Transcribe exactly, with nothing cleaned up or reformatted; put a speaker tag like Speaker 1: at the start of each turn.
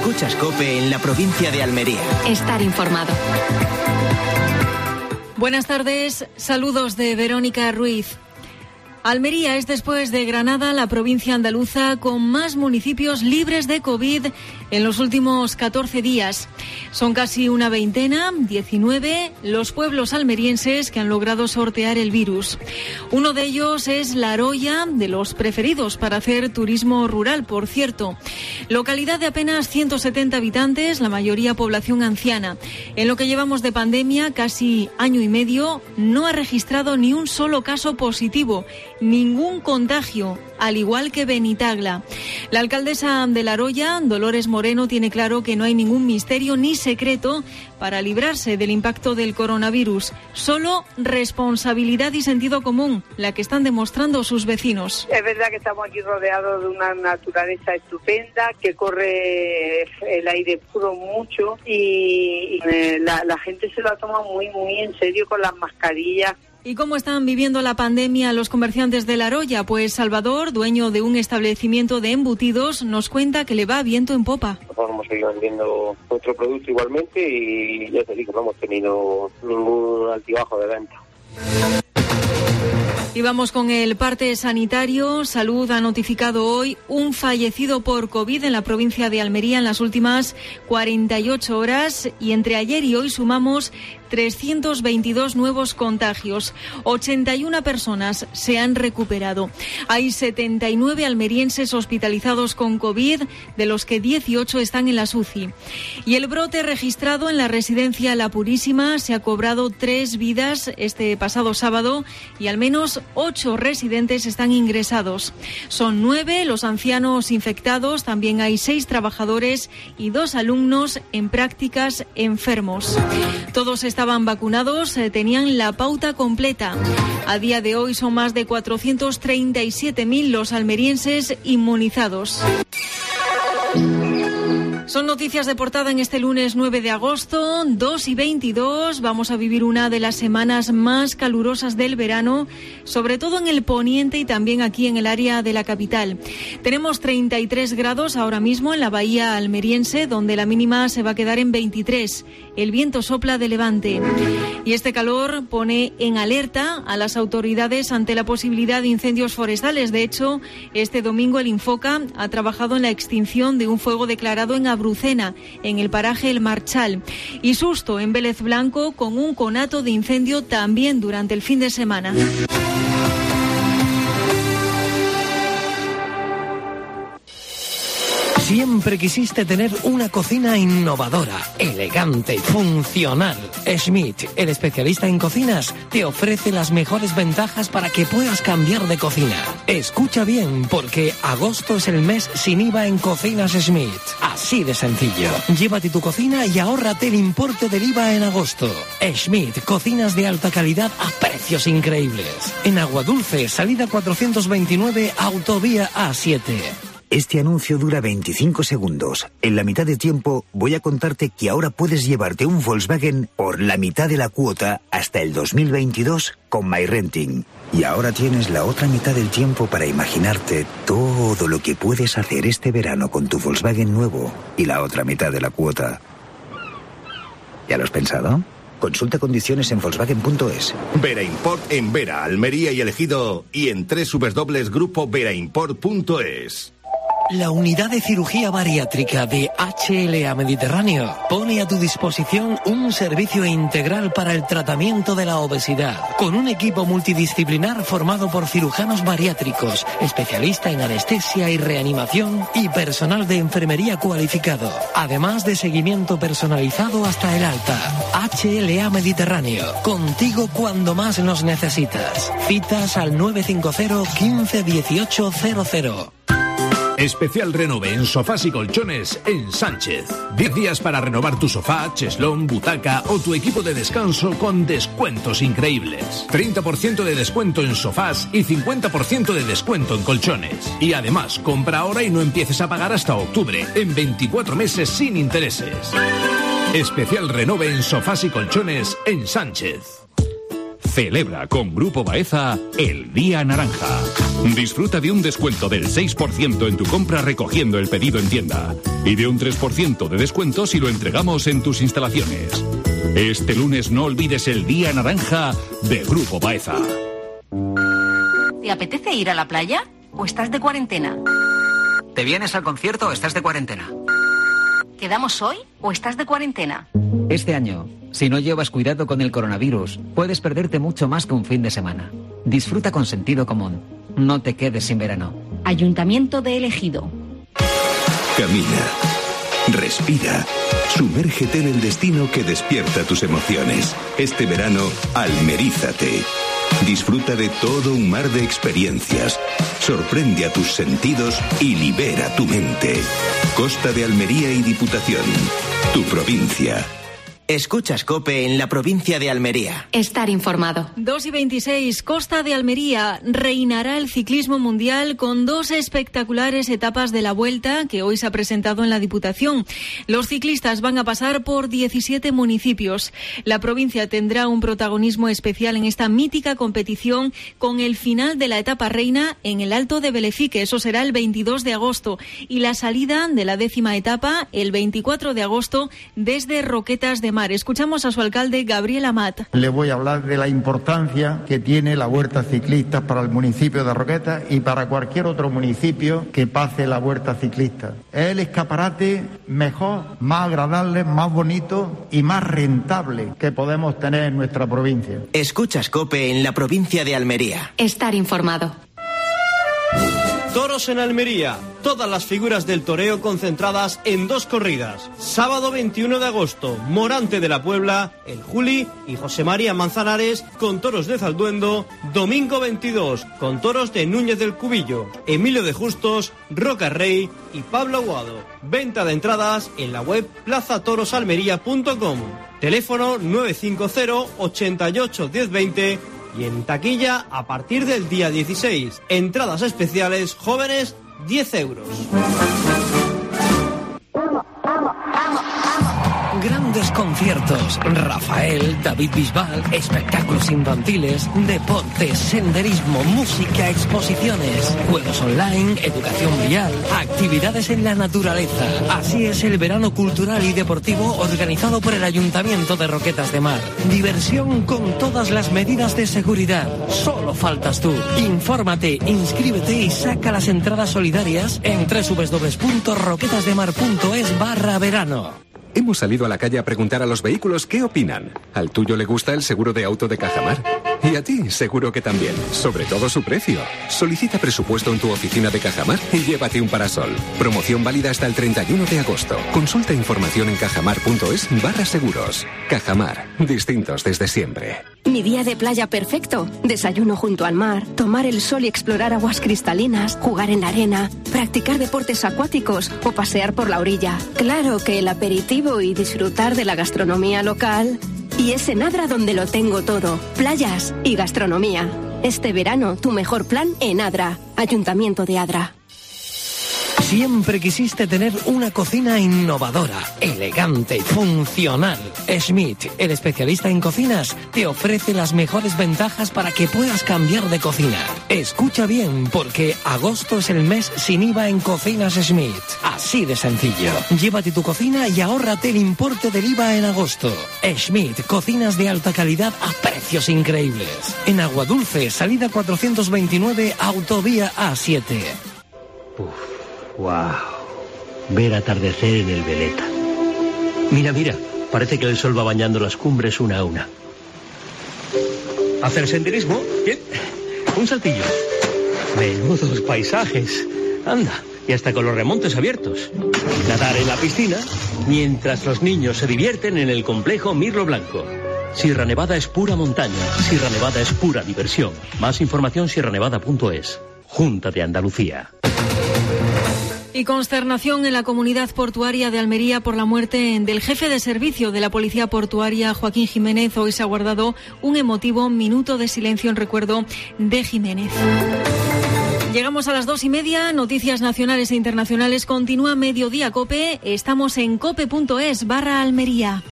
Speaker 1: Escuchas COPE en la provincia de Almería.
Speaker 2: Estar informado.
Speaker 3: Buenas tardes, saludos de Verónica Ruiz. Almería es, después de Granada, la provincia andaluza con más municipios libres de COVID en los últimos catorce días. Son casi una veintena, diecinueve, los pueblos almerienses que han logrado sortear el virus. Uno de ellos es La Aroya, de los preferidos para hacer turismo rural, por cierto. Localidad de apenas ciento setenta habitantes, la mayoría población anciana. En lo que llevamos de pandemia, casi año y medio, no ha registrado ni un solo caso positivo. Ningún contagio, al igual que Benitagla. La alcaldesa de La Aroya, Dolores Moreno, tiene claro que no hay ningún misterio ni secreto para librarse del impacto del coronavirus. Solo responsabilidad y sentido común, la que están demostrando sus vecinos.
Speaker 4: Es verdad que estamos aquí rodeados de una naturaleza estupenda, que corre el aire puro mucho y la, la gente se lo toma muy, muy en serio con las mascarillas.
Speaker 3: ¿Y cómo están viviendo la pandemia los comerciantes de La Aroya? Pues Salvador, dueño de un establecimiento de embutidos, nos cuenta que le va viento en popa.
Speaker 5: Vamos a seguir vendiendo nuestro producto igualmente y ya te digo, no hemos tenido ningún altibajo de venta.
Speaker 3: Y vamos con el parte sanitario. Salud ha notificado hoy un fallecido por COVID en la provincia de Almería en las últimas cuarenta y ocho horas, y entre ayer y hoy sumamos trescientos veintidós nuevos contagios. ochenta y una personas se han recuperado. Hay setenta y nueve almerienses hospitalizados con COVID, de los que dieciocho están en las U C I. Y el brote registrado en la residencia La Purísima se ha cobrado tres vidas este pasado sábado y al menos ocho residentes están ingresados. Son nueve los ancianos infectados, también hay seis trabajadores y dos alumnos en prácticas enfermos. Todos estaban vacunados, eh, tenían la pauta completa. A día de hoy son más de cuatrocientos treinta y siete mil los almerienses inmunizados. Son noticias de portada en este lunes nueve de agosto, dos y veintidós. Vamos a vivir una de las semanas más calurosas del verano, sobre todo en el poniente y también aquí en el área de la capital. Tenemos treinta y tres grados ahora mismo en la bahía almeriense, donde la mínima se va a quedar en veintitrés. El viento sopla de levante. Y este calor pone en alerta a las autoridades ante la posibilidad de incendios forestales. De hecho, este domingo el Infoca ha trabajado en la extinción de un fuego declarado en Brucena, en el paraje El Marchal, y susto en Vélez Blanco con un conato de incendio también durante el fin de semana.
Speaker 6: Siempre quisiste tener una cocina innovadora, elegante y funcional. Schmidt, el especialista en cocinas, te ofrece las mejores ventajas para que puedas cambiar de cocina. Escucha bien, porque agosto es el mes sin I V A en Cocinas Schmidt. Así de sencillo. Llévate tu cocina y ahórrate el importe del I V A en agosto. Schmidt, cocinas de alta calidad a precios increíbles. En Aguadulce, salida cuatrocientos veintinueve, autovía A siete.
Speaker 7: Este anuncio dura veinticinco segundos. En la mitad de tiempo voy a contarte que ahora puedes llevarte un Volkswagen por la mitad de la cuota hasta el dos mil veintidós con MyRenting. Y ahora tienes la otra mitad del tiempo para imaginarte todo lo que puedes hacer este verano con tu Volkswagen nuevo y la otra mitad de la cuota. ¿Ya lo has pensado? Consulta condiciones en Volkswagen punto es.
Speaker 8: Vera Import en Vera, Almería y El Ejido, y en doble u doble u doble u punto grupo vera import punto es.
Speaker 6: La unidad de cirugía bariátrica de H L A Mediterráneo pone a tu disposición un servicio integral para el tratamiento de la obesidad, con un equipo multidisciplinar formado por cirujanos bariátricos, especialista en anestesia y reanimación y personal de enfermería cualificado, además de seguimiento personalizado hasta el alta. H L A Mediterráneo, contigo cuando más nos necesitas. Citas al nueve cinco cero, quince, dieciocho, cero cero.
Speaker 9: Especial renove en sofás y colchones en Sánchez. diez días para renovar tu sofá, cheslón, butaca o tu equipo de descanso con descuentos increíbles. treinta por ciento de descuento en sofás y cincuenta por ciento de descuento en colchones. Y además, compra ahora y no empieces a pagar hasta octubre, en veinticuatro meses sin intereses. Especial renove en sofás y colchones en Sánchez.
Speaker 2: celebra con Grupo Baeza el Día Naranja. Disfruta de un descuento del seis por ciento en tu compra recogiendo el pedido en tienda y de un tres por ciento de descuento si lo entregamos en tus instalaciones. Este lunes no olvides el Día Naranja de Grupo Baeza.
Speaker 10: ¿Te apetece ir a la playa o estás de cuarentena?
Speaker 11: ¿Te vienes al concierto o estás de cuarentena?
Speaker 10: ¿Quedamos hoy o estás de cuarentena?
Speaker 11: Este año, si no llevas cuidado con el coronavirus, puedes perderte mucho más que un fin de semana. Disfruta con sentido común. No te quedes sin verano.
Speaker 10: Ayuntamiento de El Ejido.
Speaker 12: Camina. Respira. Sumérgete en el destino que despierta tus emociones. Este verano, almerízate. Disfruta de todo un mar de experiencias. Sorprende a tus sentidos y libera tu mente. Costa de Almería y Diputación. Tu provincia.
Speaker 1: Escuchas COPE en la provincia de Almería.
Speaker 10: Estar informado.
Speaker 3: dos y veintiséis, Costa de Almería. Reinará el ciclismo mundial con dos espectaculares etapas de la Vuelta que hoy se ha presentado en la Diputación. Los ciclistas van a pasar por diecisiete municipios. La provincia tendrá un protagonismo especial en esta mítica competición con el final de la etapa reina en el Alto de Belefique. Eso será el veintidós de agosto. Y la salida de la décima etapa el veinticuatro de agosto desde Roquetas de Mar. Escuchamos a su alcalde, Gabriel Amat.
Speaker 13: Le voy a hablar de la importancia que tiene la Vuelta Ciclista para el municipio de Roquetas y para cualquier otro municipio que pase la Vuelta Ciclista. Es el escaparate mejor, más agradable, más bonito y más rentable que podemos tener en nuestra provincia.
Speaker 1: Escuchas COPE en la provincia de Almería.
Speaker 10: Estar informado.
Speaker 14: Toros en Almería. Todas las figuras del toreo concentradas en dos corridas. Sábado veintiuno de agosto, Morante de la Puebla, El Juli y José María Manzanares con toros de Zalduendo. Domingo veintidós, con toros de Núñez del Cubillo, Emilio de Justos, Roca Rey y Pablo Aguado. Venta de entradas en la web plaza toros almería punto com. Teléfono nueve cinco cero, ochenta y ocho, diez veinte. Y en taquilla a partir del día dieciséis. Entradas especiales jóvenes, diez euros.
Speaker 6: Grandes conciertos, Rafael, David Bisbal, espectáculos infantiles, deportes, senderismo, música, exposiciones, juegos online, educación vial, actividades en la naturaleza. Así es el verano cultural y deportivo organizado por el Ayuntamiento de Roquetas de Mar. Diversión con todas las medidas de seguridad. Solo faltas tú. Infórmate, inscríbete y saca las entradas solidarias en doble u doble u doble u punto roquetas de mar punto es barra verano.
Speaker 15: Hemos salido a la calle a preguntar a los vehículos qué opinan. ¿Al tuyo le gusta el seguro de auto de Cajamar? Y a ti, seguro que también. Sobre todo su precio. Solicita presupuesto en tu oficina de Cajamar y llévate un parasol. Promoción válida hasta el treinta y uno de agosto. Consulta información en cajamar punto es barra seguros. Cajamar. Distintos desde siempre.
Speaker 16: Mi día de playa perfecto. Desayuno junto al mar, tomar el sol y explorar aguas cristalinas, jugar en la arena, practicar deportes acuáticos o pasear por la orilla. Claro que el aperitivo y disfrutar de la gastronomía local. Y es en Adra donde lo tengo todo. Playas y gastronomía. Este verano, tu mejor plan en Adra. Ayuntamiento de Adra.
Speaker 6: Siempre quisiste tener una cocina innovadora, elegante, funcional. Schmidt, el especialista en cocinas, te ofrece las mejores ventajas para que puedas cambiar de cocina. Escucha bien, porque agosto es el mes sin I V A en Cocinas Schmidt. Así de sencillo. Llévate tu cocina y ahórrate el importe del I V A en agosto. Schmidt, cocinas de alta calidad a precios increíbles. En Aguadulce, salida cuatrocientos veintinueve, autovía A siete.
Speaker 17: Uf. ¡Wow! Ver atardecer en el Veleta. Mira, mira, parece que el sol va bañando las cumbres una a una. ¿Hacer senderismo? Bien. Un saltillo. Menudos paisajes. Anda, y hasta con los remontes abiertos. Nadar en la piscina, mientras los niños se divierten en el complejo Mirlo Blanco. Sierra Nevada es pura montaña. Sierra Nevada es pura diversión. Más información sierra nevada punto es. Junta de Andalucía.
Speaker 3: Y consternación en la comunidad portuaria de Almería por la muerte del jefe de servicio de la Policía Portuaria, Joaquín Jiménez. Hoy se ha guardado un emotivo minuto de silencio en recuerdo de Jiménez. Llegamos a las dos y media, noticias nacionales e internacionales. Continúa Mediodía COPE. Estamos en cope punto es barra Almería.